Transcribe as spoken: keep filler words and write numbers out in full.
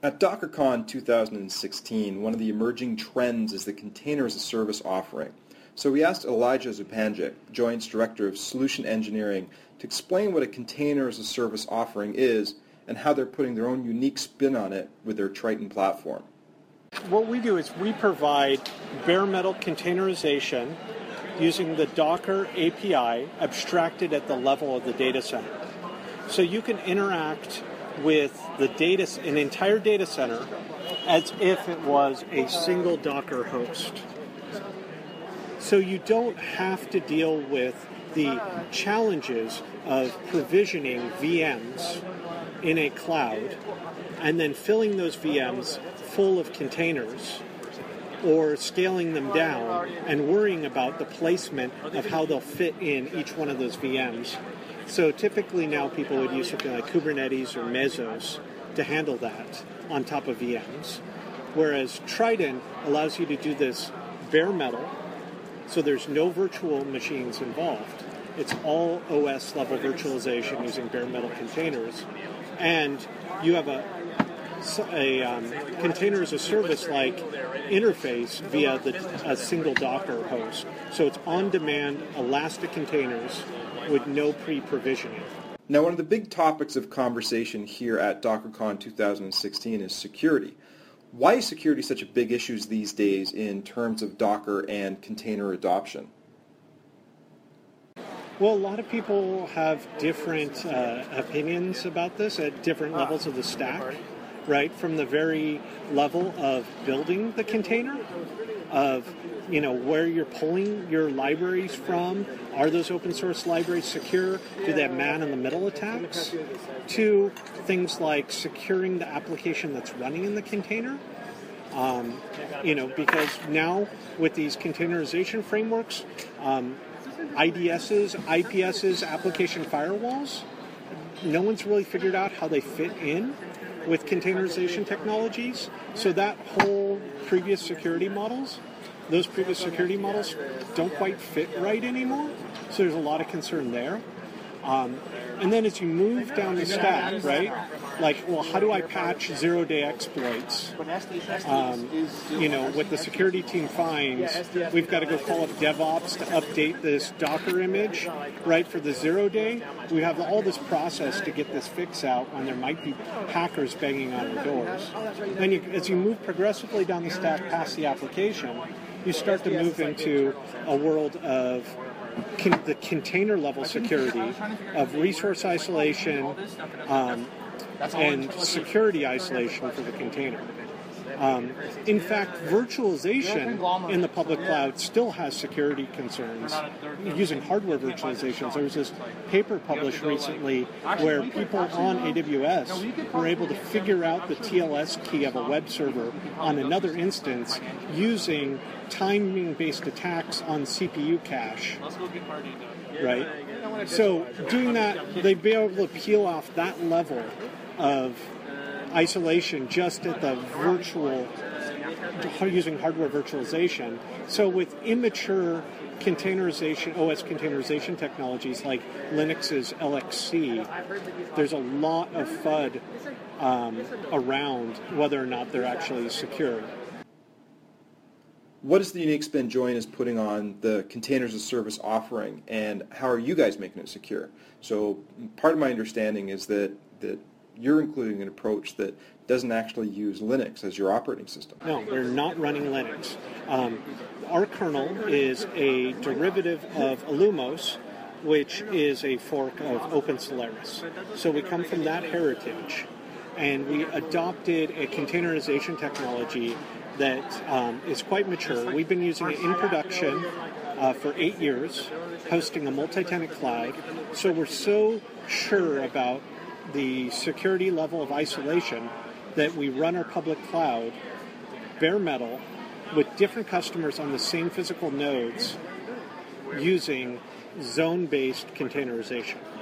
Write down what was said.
At DockerCon two thousand sixteen, one of the emerging trends is the Container as a Service offering. So we asked Elijah Zupančić, Joint's Director of Solution Engineering, to explain what a Container as a Service offering is and how they're putting their own unique spin on it with their Triton platform. What we do is we provide bare metal containerization using the Docker A P I abstracted at the level of the data center. So you can interact with the data, an entire data center as if it was a single Docker host. So you don't have to deal with the challenges of provisioning V Ms in a cloud and then filling those V Ms full of containers or scaling them down and worrying about the placement of how they'll fit in each one of those V Ms. So typically now people would use something like Kubernetes or Mesos to handle that on top of V Ms, whereas Triton allows you to do this bare metal, so there's no virtual machines involved. It's all O S level virtualization using bare metal containers, and you have a a um, container as a service like interface via the, a single Docker host. So it's on-demand elastic containers with no pre-provisioning. Now, one of the big topics of conversation here at DockerCon two thousand sixteen is security. Why is security such a big issue these days in terms of Docker and container adoption? Well, a lot of people have different uh, opinions about this at different levels of the stack, right? From the very level of building the container, of you know where you're pulling your libraries from. Are those open source libraries secure? Do they have man-in-the-middle attacks? To things like securing the application that's running in the container. Um, you know, because now with these containerization frameworks, um, I D Ss, I P Ss, application firewalls, no one's really figured out how they fit in with containerization technologies. So that whole previous security models, those previous security models don't quite fit right anymore. So there's a lot of concern there. Um, and then as you move down the stack, right, like, well, how do I patch zero-day exploits? Um, you know, what the security team finds, we've got to go call up DevOps to update this Docker image, right, for the zero-day. We have all this process to get this fix out when there might be hackers banging on the doors. Then you, as you move progressively down the stack past the application, you start to move into a world of Con- the container level security of resource isolation um, and security isolation for the container. Um, in fact, virtualization in the public cloud still has security concerns using hardware virtualizations. There was this paper published recently where people on A W S were able to figure out the T L S key of a web server on another instance using timing-based attacks on C P U cache. Right? So doing that, they'd be able to peel off that level of isolation just at the virtual, using hardware virtualization. So with immature containerization, O S containerization technologies like Linux's L X C, there's a lot of FUD um, around whether or not they're actually secure. What is the unique spin Joint is putting on the Containers as a Service offering, and how are you guys making it secure? So part of my understanding is that, that you're including an approach that doesn't actually use Linux as your operating system. No, we're not running Linux. Um, our kernel is a derivative of Illumos, which is a fork of OpenSolaris. So we come from that heritage, and we adopted a containerization technology that um, is quite mature. We've been using it in production uh, for eight years, hosting a multi-tenant cloud. So we're so sure about the security level of isolation that we run our public cloud bare metal with different customers on the same physical nodes using zone-based containerization.